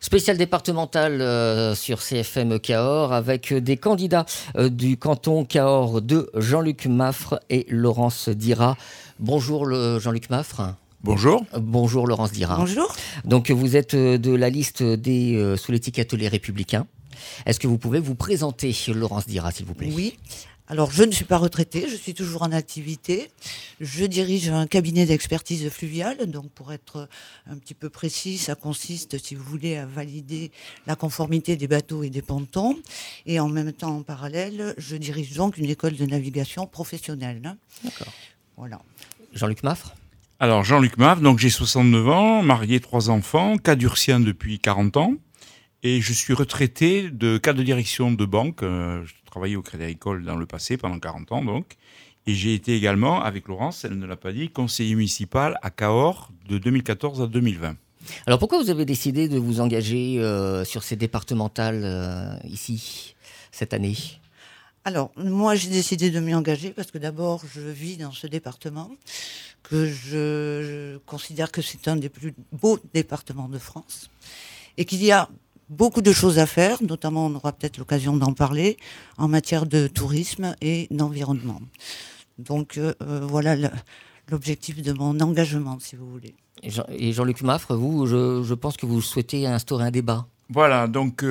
Spécial départemental sur CFM Cahors avec des candidats du canton Cahors de Jean-Luc Maffre et Laurence Dira. Bonjour Jean-Luc Maffre. Bonjour. Bonjour Laurence Dira. Bonjour. Donc vous êtes de la liste des sous l'étiquette Les Républicains. Est-ce que vous pouvez vous présenter, Laurence Dira, s'il vous plaît? Oui. Alors, je ne suis pas retraitée, je suis toujours en activité. Je dirige un cabinet d'expertise fluviale. Donc, pour être un petit peu précis, ça consiste, si vous voulez, à valider la conformité des bateaux et des pontons. Et en même temps, en parallèle, je dirige donc une école de navigation professionnelle. D'accord. Voilà. Jean-Luc Maffre. Alors, Jean-Luc Maffre, donc j'ai 69 ans, marié, 3 enfants, cadurcien depuis 40 ans. Et je suis retraité de cadre de direction de banque. Je travaillais au Crédit Agricole dans le passé pendant 40 ans donc. Et j'ai été également, avec Laurence, elle ne l'a pas dit, conseiller municipal à Cahors de 2014 à 2020. Alors pourquoi vous avez décidé de vous engager sur ces départementales ici, cette année? Alors, moi, j'ai décidé de m'y engager parce que d'abord, je vis dans ce département que je considère que c'est un des plus beaux départements de France et qu'il y a beaucoup de choses à faire, notamment on aura peut-être l'occasion d'en parler, en matière de tourisme et d'environnement. Donc voilà l'objectif de mon engagement, si vous voulez. Et Jean-Luc Maffre, vous, je pense que vous souhaitez instaurer un débat. Voilà, donc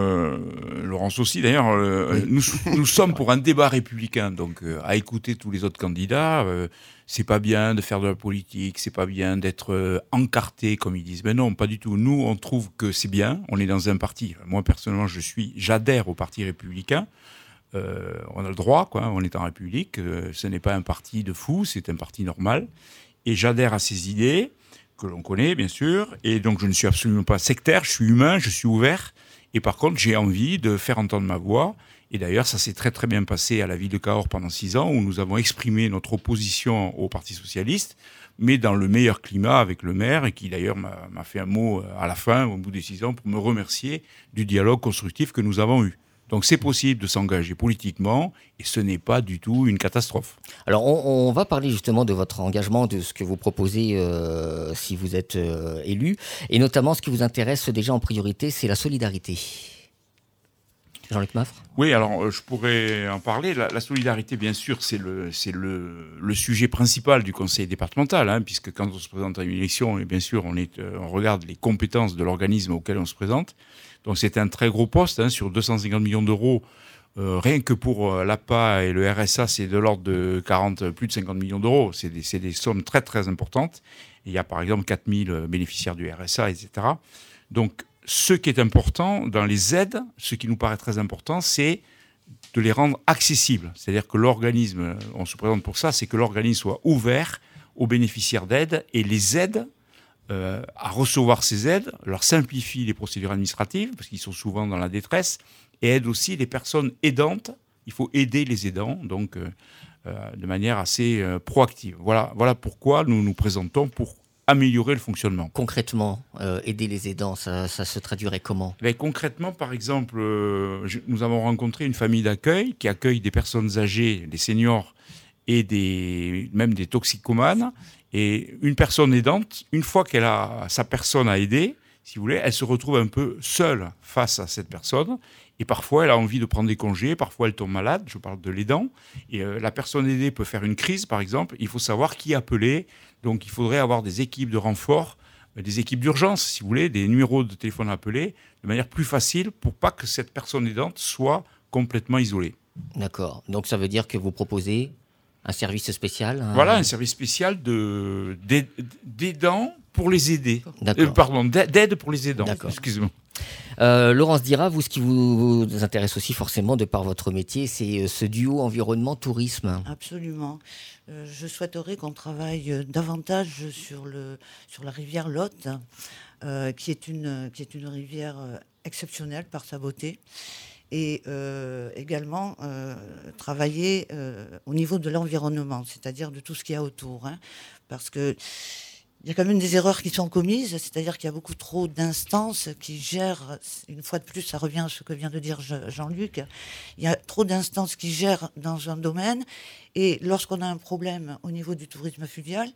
Laurence aussi d'ailleurs, oui. nous sommes pour un débat républicain, donc à écouter tous les autres candidats. C'est pas bien de faire de la politique, c'est pas bien d'être encarté comme ils disent. Mais non, pas du tout. Nous, on trouve que c'est bien. On est dans un parti. Moi personnellement, j'adhère au parti républicain. On a le droit, quoi. On est en République. Ce n'est pas un parti de fous, c'est un parti normal. Et j'adhère à ces idées que l'on connaît, bien sûr. Et donc, je ne suis absolument pas sectaire. Je suis humain, je suis ouvert. Et par contre, j'ai envie de faire entendre ma voix. Et d'ailleurs, ça s'est très très bien passé à la ville de Cahors pendant 6 ans, où nous avons exprimé notre opposition au Parti socialiste, mais dans le meilleur climat avec le maire, et qui d'ailleurs m'a fait un mot à la fin, au bout des 6 ans, pour me remercier du dialogue constructif que nous avons eu. Donc c'est possible de s'engager politiquement et ce n'est pas du tout une catastrophe. Alors on va parler justement de votre engagement, de ce que vous proposez si vous êtes élu, et notamment ce qui vous intéresse déjà en priorité, c'est la solidarité. Jean-Luc Maffre. Oui, alors je pourrais en parler. La solidarité, bien sûr, c'est le sujet principal du conseil départemental, hein, puisque quand on se présente à une élection, et bien sûr, on regarde les compétences de l'organisme auquel on se présente. Donc c'est un très gros poste, hein, sur 250 millions d'euros. Rien que pour l'APA et le RSA, c'est de l'ordre de plus de 50 millions d'euros. C'est des sommes très, très importantes. Et il y a par exemple 4000 bénéficiaires du RSA, etc. Donc, ce qui est important dans les aides, ce qui nous paraît très important, c'est de les rendre accessibles. C'est-à-dire que l'organisme, on se présente pour ça, c'est que l'organisme soit ouvert aux bénéficiaires d'aides et les aides à recevoir ces aides, leur simplifie les procédures administratives, parce qu'ils sont souvent dans la détresse, et aide aussi les personnes aidantes. Il faut aider les aidants, donc de manière assez proactive. Voilà pourquoi nous nous présentons pour améliorer le fonctionnement. Concrètement, aider les aidants, ça se traduirait comment? Concrètement, par exemple, nous avons rencontré une famille d'accueil qui accueille des personnes âgées, des seniors et même des toxicomanes. Et une personne aidante, une fois qu'elle a sa personne à aider, si vous voulez, elle se retrouve un peu seule face à cette personne. Et parfois, elle a envie de prendre des congés, parfois elle tombe malade, je parle de l'aidant. Et la personne aidée peut faire une crise, par exemple. Il faut savoir qui appeler. Donc, il faudrait avoir des équipes de renfort, des équipes d'urgence, si vous voulez, des numéros de téléphone à appeler, de manière plus facile pour pas que cette personne aidante soit complètement isolée. D'accord. Donc, ça veut dire que vous proposez un service spécial? Voilà, un service spécial d'aidants pour les aider. D'aide pour les aidants. D'accord. Excusez-moi. Laurence Dira, vous, ce qui vous intéresse aussi forcément de par votre métier, c'est ce duo environnement-tourisme. Absolument. Je souhaiterais qu'on travaille davantage sur la rivière Lot, qui est une rivière exceptionnelle par sa beauté. Et également travailler au niveau de l'environnement, c'est-à-dire de tout ce qu'il y a autour. Hein, parce que il y a quand même des erreurs qui sont commises, c'est-à-dire qu'il y a beaucoup trop d'instances qui gèrent, une fois de plus, ça revient à ce que vient de dire Jean-Luc, il y a trop d'instances qui gèrent dans un domaine, et lorsqu'on a un problème au niveau du tourisme fluvial,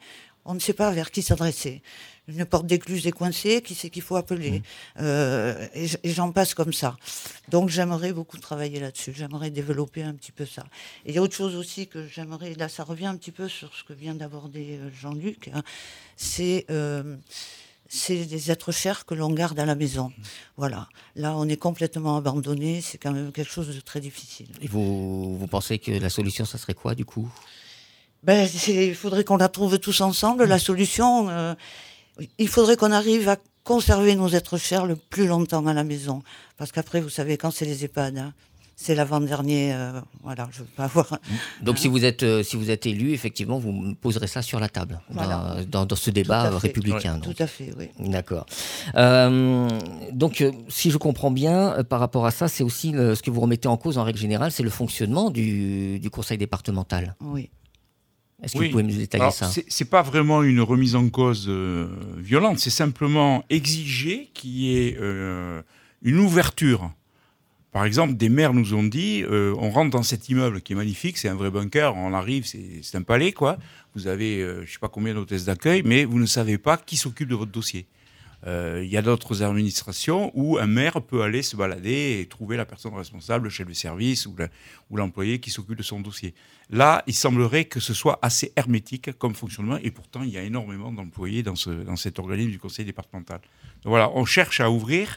on ne sait pas vers qui s'adresser. Une porte d'écluse est coincée, qui c'est qu'il faut appeler et j'en passe comme ça. Donc j'aimerais beaucoup travailler là-dessus, j'aimerais développer un petit peu ça. Et il y a autre chose aussi que j'aimerais, là ça revient un petit peu sur ce que vient d'aborder Jean-Luc, hein, c'est des êtres chers que l'on garde à la maison. Voilà. Là, on est complètement abandonné, c'est quand même quelque chose de très difficile. Et vous pensez que la solution, ça serait quoi du coup ? Il faudrait qu'on la trouve tous ensemble, la solution. Il faudrait qu'on arrive à conserver nos êtres chers le plus longtemps à la maison. Parce qu'après, vous savez, quand c'est les EHPAD, hein, c'est l'avant-dernier. Voilà, je veux pas avoir. Donc, si vous êtes élu, effectivement, vous me poserez ça sur la table Voilà. dans ce débat républicain. Oui, tout à fait, oui. D'accord. Donc, si je comprends bien, par rapport à ça, c'est aussi ce que vous remettez en cause en règle générale, c'est le fonctionnement du conseil départemental. Oui. Est-ce que vous pouvez me détailler ça ? C'est pas vraiment une remise en cause violente, c'est simplement exiger qu'il y ait une ouverture. Par exemple, des maires nous ont dit, on rentre dans cet immeuble qui est magnifique, c'est un vrai bunker, on arrive, c'est un palais, quoi. Vous avez, je sais pas combien d'hôtesses d'accueil, mais vous ne savez pas qui s'occupe de votre dossier. Il y a d'autres administrations où un maire peut aller se balader et trouver la personne responsable, le chef de service ou l'employé qui s'occupe de son dossier. Là, il semblerait que ce soit assez hermétique comme fonctionnement et pourtant, il y a énormément d'employés dans cet organisme du conseil départemental. Donc voilà, on cherche à ouvrir.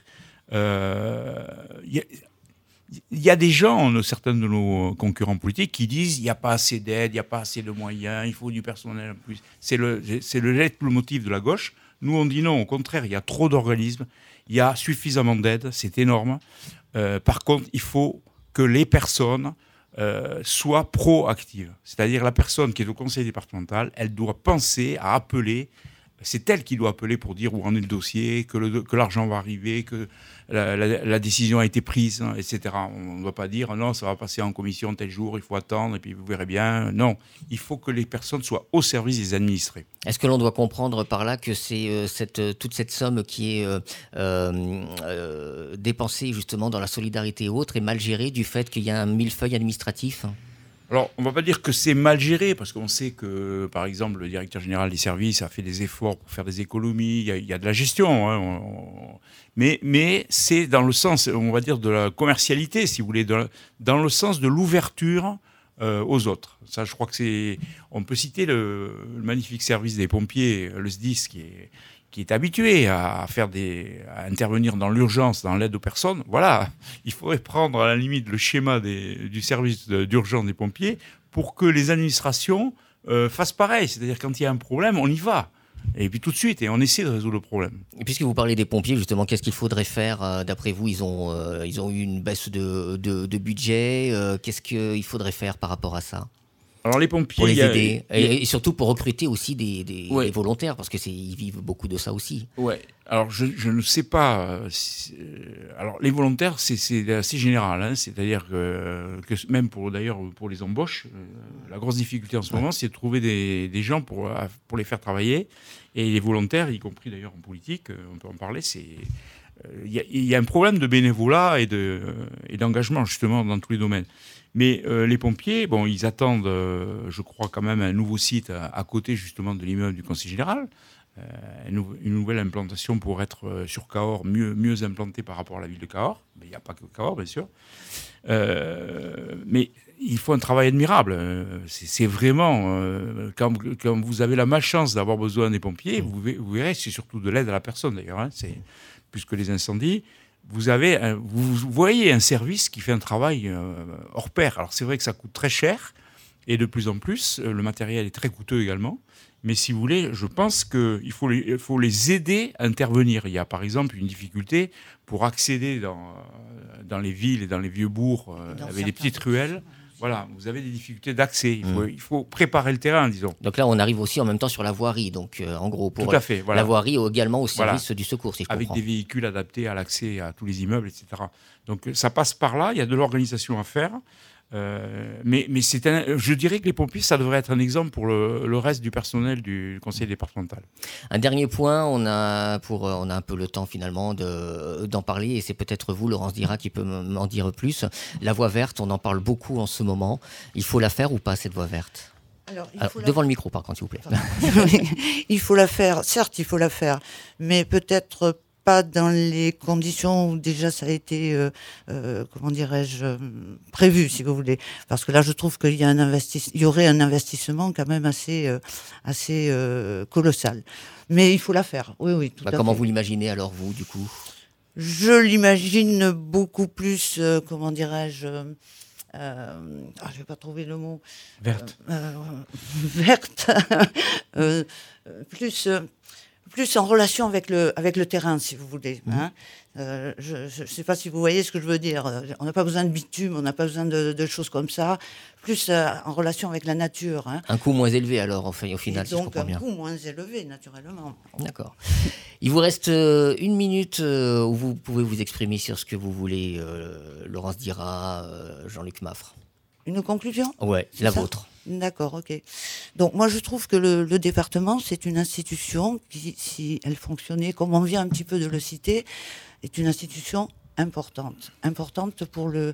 Il y a des gens, certains de nos concurrents politiques, qui disent il n'y a pas assez d'aide, il n'y a pas assez de moyens, il faut du personnel en plus. C'est le leitmotiv de la gauche. Nous, on dit non, au contraire, il y a trop d'organismes, il y a suffisamment d'aide, c'est énorme. Par contre, il faut que les personnes soient proactives. C'est-à-dire la personne qui est au conseil départemental, elle doit penser à appeler. C'est elle qui doit appeler pour dire où en est le dossier, que l'argent va arriver, que la décision a été prise, hein, etc. On ne doit pas dire non, ça va passer en commission tel jour, il faut attendre et puis vous verrez bien. Non, il faut que les personnes soient au service des administrés. Est-ce que l'on doit comprendre par là que c'est toute cette somme qui est dépensée justement dans la solidarité et autres est mal gérée du fait qu'il y a un millefeuille administratif ? Alors, on ne va pas dire que c'est mal géré, parce qu'on sait que, par exemple, le directeur général des services a fait des efforts pour faire des économies, il y a de la gestion, hein, mais c'est dans le sens, on va dire, de la commercialité, si vous voulez, dans le sens de l'ouverture aux autres. Ça, je crois que on peut citer le magnifique service des pompiers, le SDIS, qui est habitué à intervenir dans l'urgence, dans l'aide aux personnes. Voilà, il faudrait prendre à la limite le schéma du service d'urgence des pompiers pour que les administrations fassent pareil. C'est-à-dire quand il y a un problème, on y va. Et puis tout de suite, et on essaie de résoudre le problème. Et puisque vous parlez des pompiers, justement, qu'est-ce qu'il faudrait faire d'après vous ? Ils ont eu une baisse de budget. Qu'est-ce qu'il faudrait faire par rapport à ça ? Alors les pompiers, pour les aider et surtout pour recruter aussi des volontaires parce que ils vivent beaucoup de ça aussi. Ouais. Alors je ne sais pas. Alors les volontaires c'est assez général, hein, c'est-à-dire que même pour les embauches, la grosse difficulté en ce moment c'est de trouver des gens pour les faire travailler et les volontaires, y compris d'ailleurs en politique, on peut en parler. Il y a un problème de bénévolat et d'engagement justement dans tous les domaines. Mais les pompiers, bon, ils attendent, je crois, quand même un nouveau site à côté justement de l'immeuble du Conseil général. Une nouvelle implantation pour être sur Cahors, mieux implantée par rapport à la ville de Cahors. Mais il n'y a pas que Cahors, bien sûr. Mais il faut un travail admirable. C'est vraiment... quand vous avez la malchance d'avoir besoin des pompiers, vous verrez, c'est surtout de l'aide à la personne d'ailleurs, hein, plus que les incendies. Vous voyez un service qui fait un travail hors pair. Alors c'est vrai que ça coûte très cher et de plus en plus, le matériel est très coûteux également. Mais si vous voulez, je pense qu'il faut les aider à intervenir. Il y a par exemple une difficulté pour accéder dans les villes et dans les vieux bourgs avec des petites ruelles. Voilà, vous avez des difficultés d'accès. Il faut préparer le terrain, disons. Donc là, on arrive aussi en même temps sur la voirie. Donc, en gros, pour tout à fait, voilà. La voirie également au service du secours, si je avec comprends. Des véhicules adaptés à l'accès à tous les immeubles, etc. Donc ça passe par là. Il y a de l'organisation à faire. Mais je dirais que les pompiers, ça devrait être un exemple pour le reste du personnel du conseil départemental. Un dernier point, on a un peu le temps finalement d'en parler, et c'est peut-être vous, Laurence Dira, qui peut m'en dire plus. La voie verte, on en parle beaucoup en ce moment. Il faut la faire ou pas, cette voie verte ? Alors, devant le micro, par contre, s'il vous plaît. Il faut la faire, certes, il faut la faire, mais peut-être pas dans les conditions où déjà ça a été, comment dirais-je, prévu, si vous voulez. Parce que là, je trouve qu'il y a il y aurait un investissement quand même assez colossal. Mais il faut la faire, oui, tout à fait. Comment vous l'imaginez alors, vous, du coup ? Je l'imagine beaucoup plus, comment dirais-je, je vais pas trouver le mot. Verte. Verte. Plus en relation avec le terrain, si vous voulez. Hein. Je ne sais pas si vous voyez ce que je veux dire. On n'a pas besoin de bitume, on n'a pas besoin de choses comme ça. Plus en relation avec la nature. Hein. Un coût moins élevé alors, au final, Et si je donc comprends bien. un coût moins élevé, naturellement. D'accord. Il vous reste 1 minute où vous pouvez vous exprimer sur ce que vous voulez. Laurence Dira, Jean-Luc Maffre. Une conclusion ? Ouais, C'est la ça ? vôtre. D'accord, ok. Donc moi je trouve que le département, c'est une institution qui, si elle fonctionnait comme on vient un petit peu de le citer, est une institution importante pour le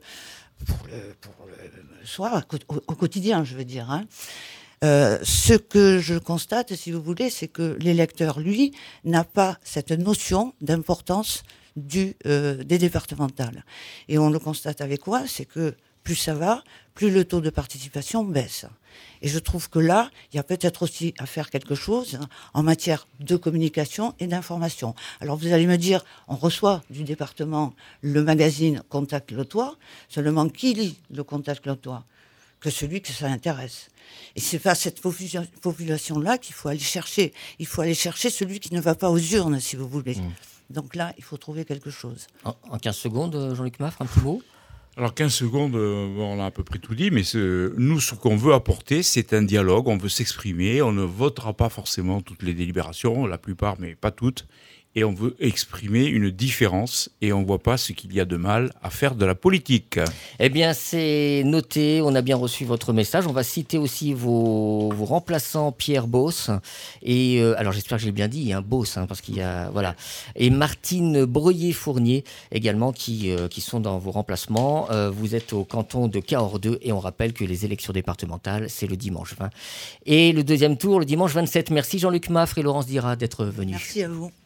soir, au quotidien, je veux dire. Hein. Ce que je constate, si vous voulez, c'est que l'électeur, lui, n'a pas cette notion d'importance des départementales. Et on le constate avec quoi ? C'est que plus ça va, plus le taux de participation baisse. Et je trouve que là, il y a peut-être aussi à faire quelque chose en matière de communication et d'information. Alors vous allez me dire, on reçoit du département le magazine Contact le Toit, seulement qui lit le Contact le Toit ? Que celui que ça intéresse. Et c'est pas cette population-là qu'il faut aller chercher. Il faut aller chercher celui qui ne va pas aux urnes, si vous voulez. Donc là, il faut trouver quelque chose. En 15 secondes, Jean-Luc Maffre, un petit mot ? Alors 15 secondes, on a à peu près tout dit, mais nous, ce qu'on veut apporter, c'est un dialogue, on veut s'exprimer, on ne votera pas forcément toutes les délibérations, la plupart, mais pas toutes, et on veut exprimer une différence, et on ne voit pas ce qu'il y a de mal à faire de la politique. Eh bien, c'est noté, on a bien reçu votre message. On va citer aussi vos remplaçants, Pierre Beauce, et alors j'espère que j'ai bien dit, Beauce, parce qu'il y a, voilà, et Martine Breuiller-Fournier également qui sont dans vos remplacements. Vous êtes au canton de Cahors 2 et on rappelle que les élections départementales, c'est le dimanche 20 et le deuxième tour le dimanche 27. Merci Jean-Luc Maffre et Laurence Dira d'être venus. Merci à vous.